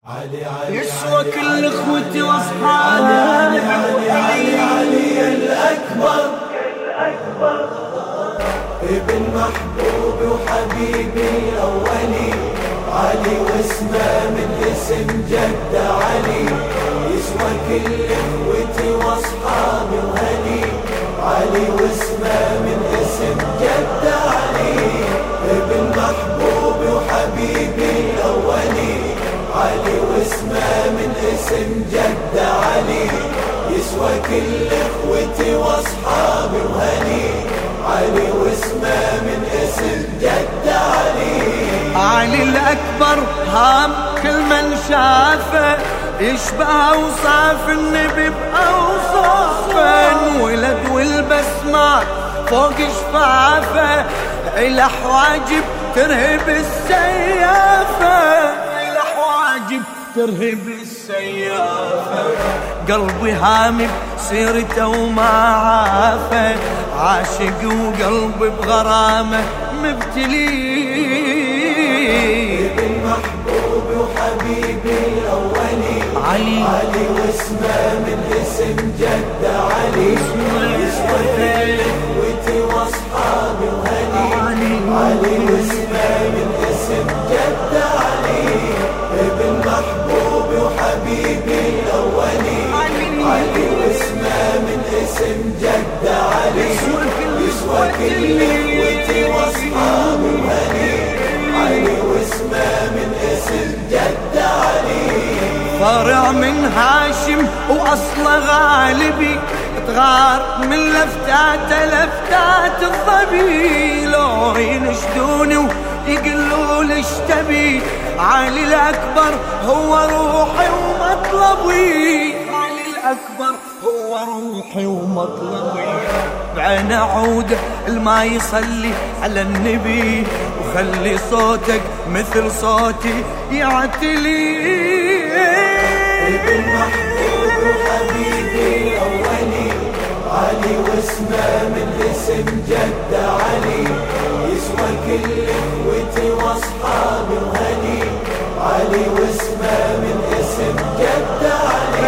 يسوى كل اخوتي واصحابي. علي الأكبر ابن محبوبي وحبيبي الأولي، علي واسمه من اسم جد علي، يسوى كل اخوتي واصحابي وهني، علي واسمه من اسم جد علي، ابن محبوبي وحبيبي الأولي، علي واسمه من اسم جد علي، يسوى كل اخوتي واصحابي وهني، علي واسمه من اسم جد علي. علي الأكبر هام كل من شافه، يشبه أوصاف النبي بأوصافه، ولد والبسمات فوق شفافه، إله حواجب ترهب السيافة، إله حواجب ترهب السيافة، قلبي هامي بسيرته وما عافه، عاشق وقلبي بغرامه مبتلي، ابن محبوبي وحبيبي الأولي، علي واسمه من اسم جد علي، يسوى كل اخوتي واصحابي وهني، علي واسمه من اسم جد علي، ابن محبوبي وحبيبي الأولي، علي واسمه من اسم جد علي، يسوى كل اخوتي واصحابي وهني، علي واسمه من اسم جد علي. فرع من هاشم واصله غالبي، تغار من لفتات الظبي، لو ينشدوني ويقولوا لي اشتبي، علي الأكبر هو روحي ومطلبي، علي الأكبر هو روحي ومطلبي، بعين عوده الما يصلي على النبي، وخلي صوتك مثل صوتي يعتلي، ابن محبوب وحبيبي الأولي، علي واسمه من اسم جد علي، يسوى كل اخوتي واصحابي وهني، علي واسمه من اسم جد علي،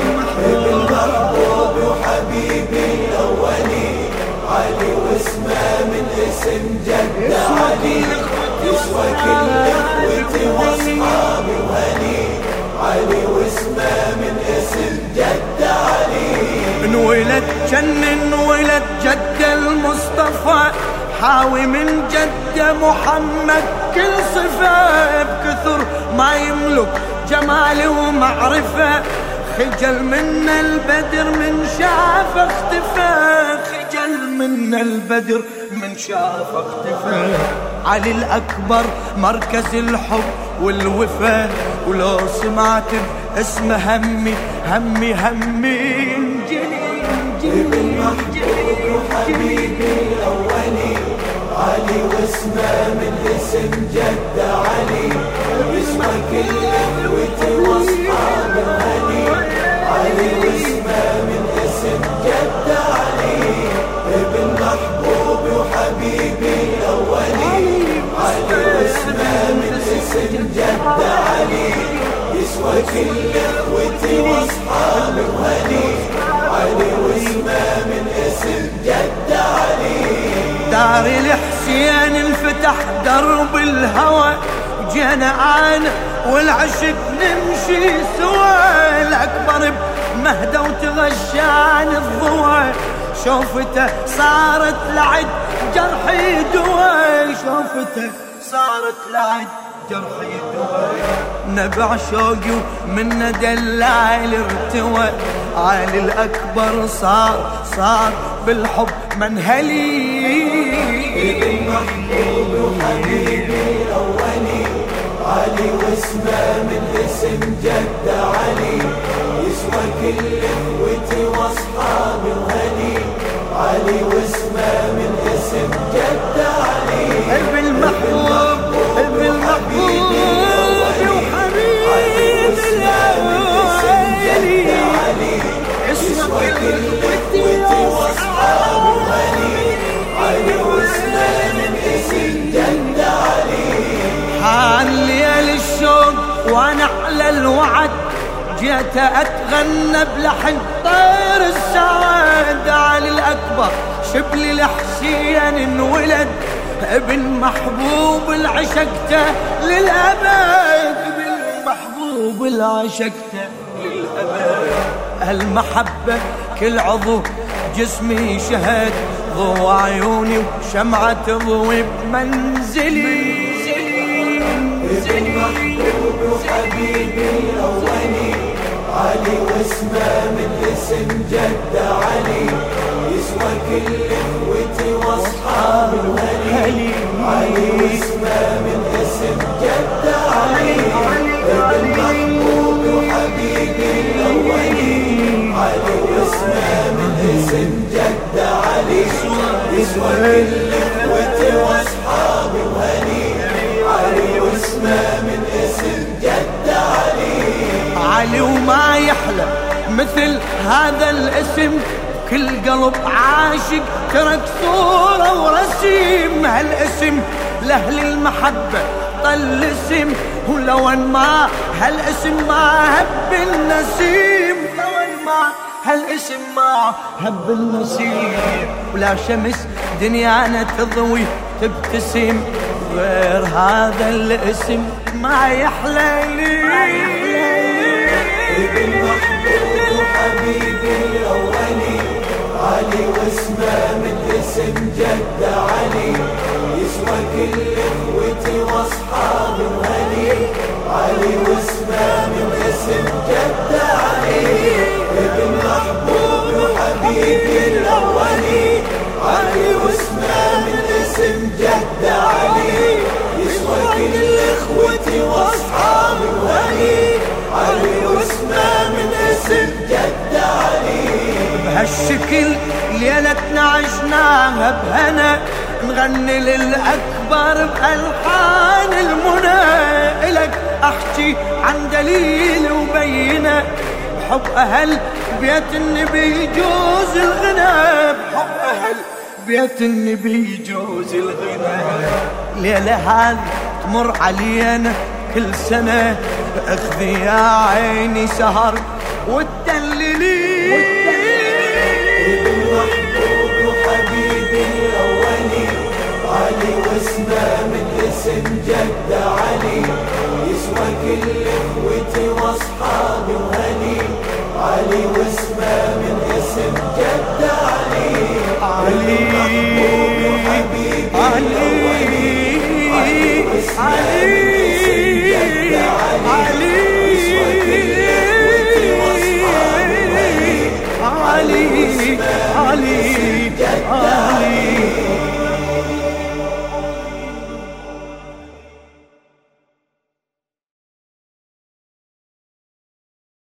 ابن محبوب وحبيبي الأولي، علي واسمه من اسم جد علي، يسوى كل اخوتي واصحابي وهني، علي واسمه من اسم جد علي. انولد جنن ولد جد المصطفى، حاوي من جد محمد كل صفة، بكثر ما يملك جمال ومعرفة، خجل من البدر من شاف اختفى، خجل من البدر من شاف اختفى، علي الأكبر مركز الحب والوفا، ولو سمعت اسمه همي همي همي انجلي ابن محبوب وحبيبي الأولي، علي واسمه من اسم جد علي، يسوى كل اخوتي واصحابي وهني، علي واسمه من اسم جد علي، ابن محبوب وحبيبي الأولي، علي واسمه من اسم جد علي، يسوى كل اخوتي واصحابي وهني، علي واسمه من اسم جد علي. دار الحسين انفتح درب الهوى، وجينا انا والعشق نمشي سوا، الأكبر بمهدى وتغشان الضوى، شوفته صارت لعد جرحي دوا، شوفته صارت لعد جرحي دوا، نبع شوقي ومن دلال ارتوى، علي الأكبر صار بالحب منهلي، ابن محبوب وحبيبي الأولي، علي واسمه من اسم جد علي، يسوى كل اخوتي واصحابي وهني، علي واسمه من اسم جد علي، ابن المحبوب وحبيبي الأولي، يسوى كل اخوتي واصحابي وهني، علي واسمه من اسم جد علي. حان ليل الشوق وانا على الوعد جيت اتغنى بلحن طير السعد. علي الاكبر شبلي الحسين انولد ابن محبوب العشقته للابد، ابن محبوب العشقته للابد. المحبه كل عضو جسمي شهد، ضوء عيوني وشمعه تضوي بمنزلي. ابن محبوب وحبيبي الأولي علي، واسمه من اسم جد علي، يسوى كل اخوتي واصحاب الولي. علي واسمه من اسم جد علي، ابن محبوب وحبيبي الأولي علي، واسمه من اسم جد علي، يسوى كل اخوتي واصحاب الولي. علي واسمه من اسم جد علي. علي وما يحلى مثل هذا الاسم، كل قلب عاشق ترك صورة ورسيم. هالاسم لأهل المحبة طل اسم، ولو ان ما هالاسم ما هب النسيم، لو ان ما هالاسم ما هب النسيم. ولا شمس دنيانا تضوي تبتسم غير هذا الاسم ما يحلى لي. ابن محبوب وحبيبي الأولي علي، واسمه من اسم جد علي، يسوى كل اخوتي واصحاب الولي. علي واسمه من اسم جد علي، ابن محبوب وحبيبي الأولي علي، واسمه من اسم جد علي، يسوى كل اخوتي واصحاب الولي. علي واسمه من اسم جد علي. بهالشكل ليلتنا عشناها بهنا، نغني للأكبر بألحان المنى. إلك أحكي عن دليل وبينه، بحب أهل بيت النبي يجوز الغنى، بحب أهل بيت النبي يجوز الغنى. ليلة هذه تمر علينا كل سنة، اخذي يا عيني سهر وتدللي. ابن محبوب وحبيبي الأولي علي، واسمه من اسم جد علي، يسوى كل اخوتي واصحاب الولي. علي واسمه من اسم جد علي، ابن محبوب وحبيبي الأولي علي، واسمه